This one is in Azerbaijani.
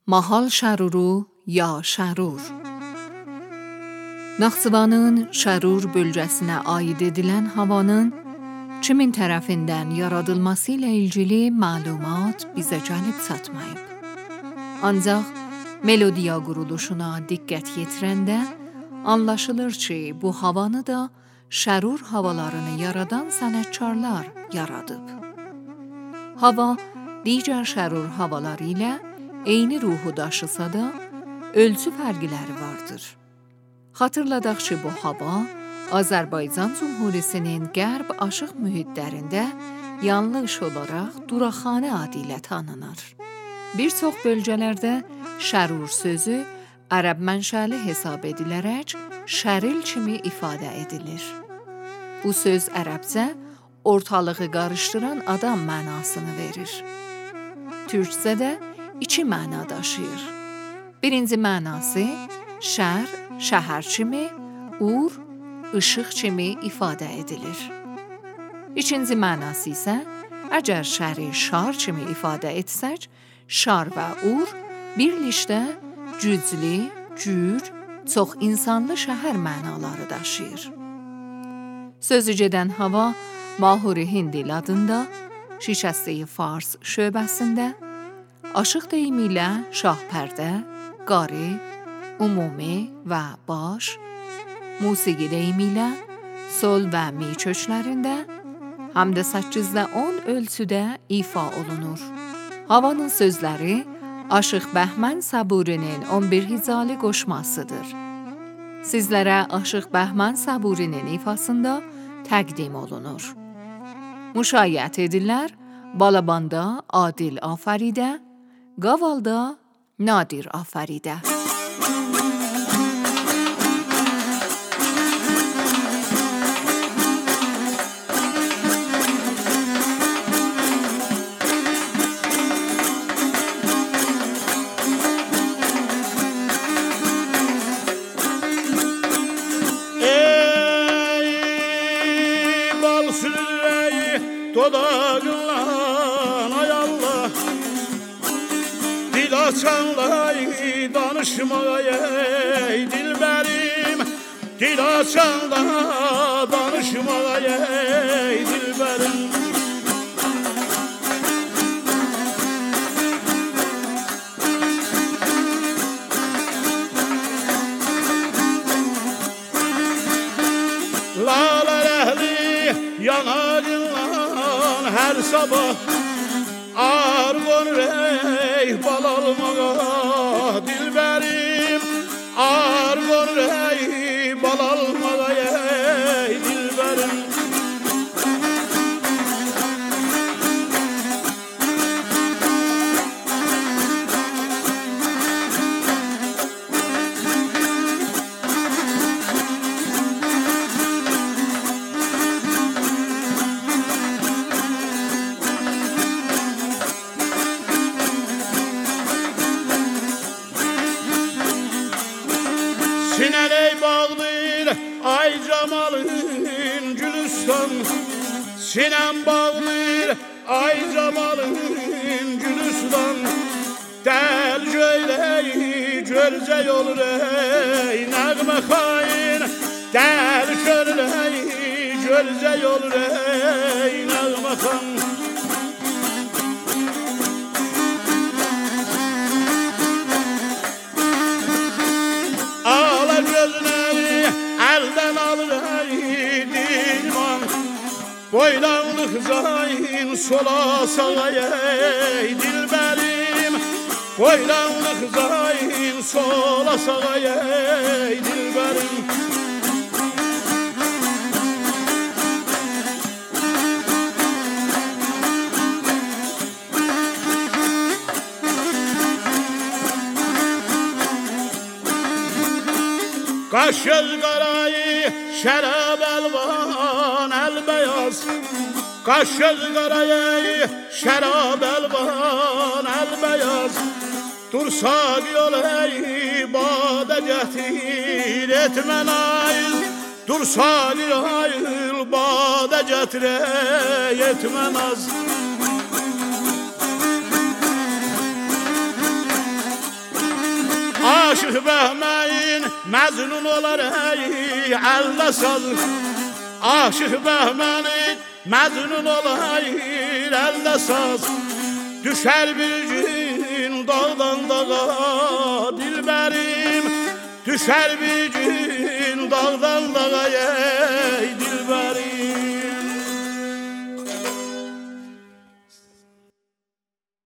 Mahal şəruru ya şərur. Naxçıvanın Şərur bölgəsinə aid edilən havanın kimin tərəfindən yaradılması ilə ilgili məlumat bizə gəlib çatmayıb. Ancaq melodiya quruluşuna diqqət yetirəndə anlaşılır ki, bu havanı da Şərur havalarını yaradan sənətkarlar yaradıb. Hava digər Şərur havaları ilə eyni ruhu daşısa da, ölçü fərqləri vardır. Xatırladaq ki, bu hava Azərbaycan Cumhuriyetinin qərb aşıq mühitlərində yanlış olaraq duraxanə adı ilə tanınır. Bir çox bölgələrdə Şərur sözü ərəb mənşəli hesab edilərək şəril kimi ifadə edilir. Bu söz ərəbcə ortalığı qarışdıran adam mənasını verir. Türkcədə iki məna daşıyır. Birinci mənası şər, şəhər kimi, ur, ışıq kimi ifadə edilir. İkinci mənası isə əgər şəri şar kimi ifadə etsək, şar və ur birlikdə güclü, gür, çox insanlı şəhər mənaları daşıyır. Sözü gedən hava Mahuri Hindil adında Şikəstəyi Fars şöbəsində, aşıq deyimi ilə şahpərdə, qari, ümumi və baş, musiqi deyimi ilə sol və mi köklərində, həm də 8-10 ölçüdə ifa olunur. Havanın sözləri Aşıq Bəhmən Səburinin 11 hicalı qoşmasıdır. Sizlərə Aşıq Bəhmən Səburinin ifasında təqdim olunur. Müşayiət edirlər Balabanda Adil Afəridə, Qavalda Nadir Afəridə. Ey bal sürreyi dodağından ay Allah, dil açanlar danışmağa ey dilberim, dil açanlar danışmağa ey dilberim. Lalar ehli yanarından her sabah, argon rey bal almağa dilberim, argon rey bal almağa ey dilberim. Sineley bağdır ay camalın Gülistan, sinem bağdır ay camalın Gülistan. Del göyleyi görce olur ey nəğmə xain, del göyleyi görce olur ey nəğmə xain. Elden alır ey dilman, boylanlıq zayin sola sağa ey dilberim, boylanlıq zayin sola sağa ey dilberim. Qaş göz qarayı, şərab əlvan əl-bəyaz, qaş göz qarayı, şərab əlvan əl-bəyaz. Dursaq yol ey badə gətir etmə naiz, dursaq yol badə gətir etmə naz. Aşık Bəhməyin Məcnun olar ey əllə saz. Aşık Bəhməyin Məcnun olar ey əllə saz. Düşər bir gün dağdan dağa dilbərim. Düşər bir gün dağdan dağa